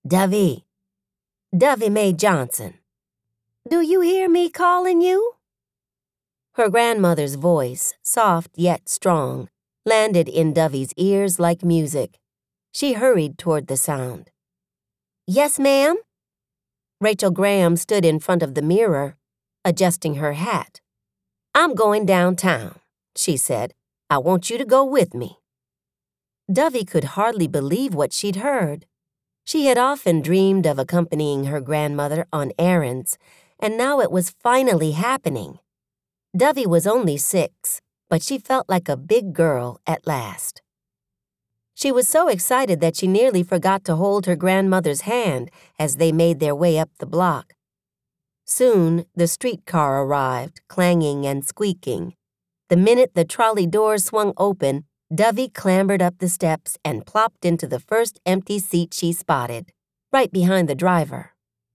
Dovey, Dovey Mae Johnson, do you hear me calling you?" Her grandmother's voice, soft yet strong, landed in Dovey's ears like music. She hurried toward the sound. "Yes, ma'am?" Rachel Graham stood in front of the mirror, adjusting her hat. "I'm going downtown," she said. "I want you to go with me." Dovey could hardly believe what she'd heard. She had often dreamed of accompanying her grandmother on errands, and now it was finally happening. Dovey was only 6, but she felt like a big girl at last. She was so excited that she nearly forgot to hold her grandmother's hand as they made their way up the block. Soon, the streetcar arrived, clanging and squeaking. The minute the trolley doors swung open, Dovey clambered up the steps and plopped into the first empty seat she spotted, right behind the driver.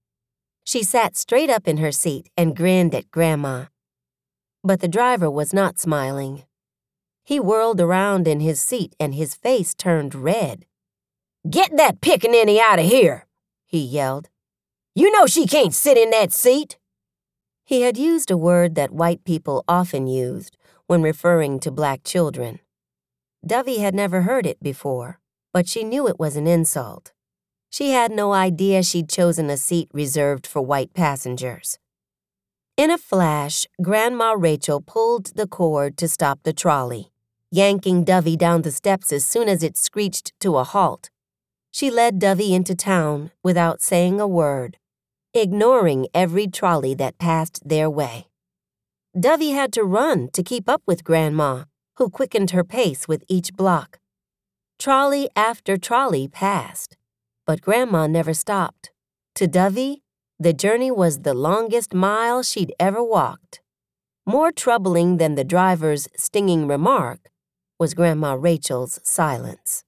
She sat straight up in her seat and grinned at Grandma. But the driver was not smiling. He whirled around in his seat and his face turned red. "Get that pickaninny out of here," he yelled. "You know she can't sit in that seat." He had used a word that white people often used when referring to black children. Dovey had never heard it before, but she knew it was an insult. She had no idea she'd chosen a seat reserved for white passengers. In a flash, Grandma Rachel pulled the cord to stop the trolley, yanking Dovey down the steps as soon as it screeched to a halt. She led Dovey into town without saying a word, ignoring every trolley that passed their way. Dovey had to run to keep up with Grandma, who quickened her pace with each block. Trolley after trolley passed, but Grandma never stopped. To Dovey, the journey was the longest mile she'd ever walked. More troubling than the driver's stinging remark was Grandma Rachel's silence.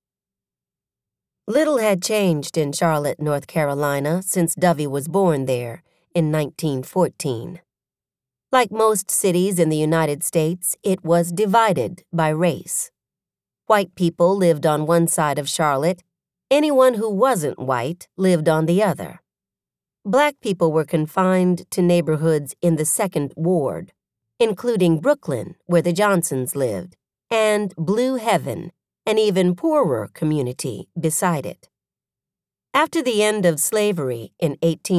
Little had changed in Charlotte, North Carolina, since Dovey was born there in 1914. Like most cities in the United States, it was divided by race. White people lived on one side of Charlotte. Anyone who wasn't white lived on the other. Black people were confined to neighborhoods in the Second Ward, including Brooklyn, where the Johnsons lived, and Blue Heaven, an even poorer community beside it. After the end of slavery in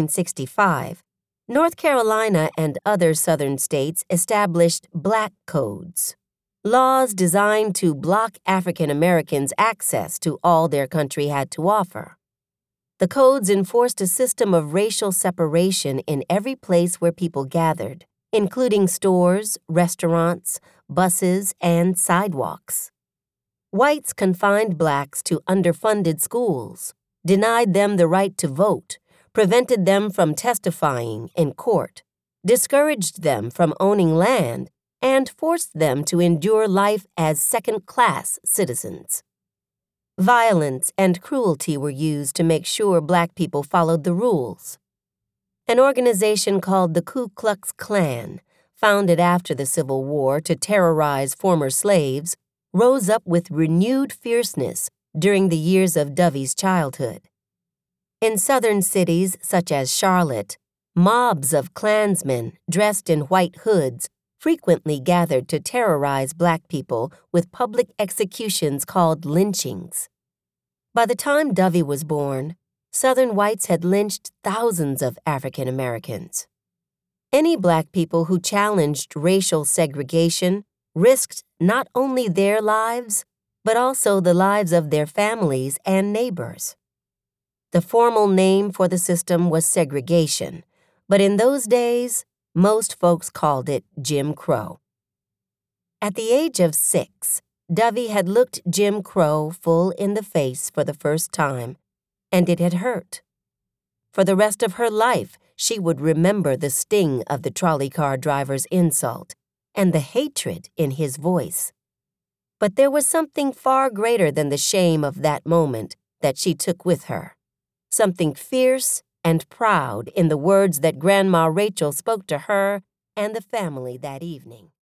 1865, North Carolina and other southern states established black codes, laws designed to block African Americans' access to all their country had to offer. The codes enforced a system of racial separation in every place where people gathered, including stores, restaurants, buses, and sidewalks. Whites confined blacks to underfunded schools, denied them the right to vote, prevented them from testifying in court, discouraged them from owning land, and forced them to endure life as second-class citizens. Violence and cruelty were used to make sure black people followed the rules. An organization called the Ku Klux Klan, founded after the Civil War to terrorize former slaves, rose up with renewed fierceness during the years of Dovey's childhood. In southern cities such as Charlotte, mobs of Klansmen dressed in white hoods frequently gathered to terrorize black people with public executions called lynchings. By the time Dovey was born, Southern whites had lynched thousands of African Americans. Any black people who challenged racial segregation risked not only their lives, but also the lives of their families and neighbors. The formal name for the system was segregation, but in those days, most folks called it Jim Crow. At the age of 6, Dovey had looked Jim Crow full in the face for the first time, and it had hurt. For the rest of her life, she would remember the sting of the trolley car driver's insult and the hatred in his voice. But there was something far greater than the shame of that moment that she took with her. Something fierce and proud in the words that Grandma Rachel spoke to her and the family that evening.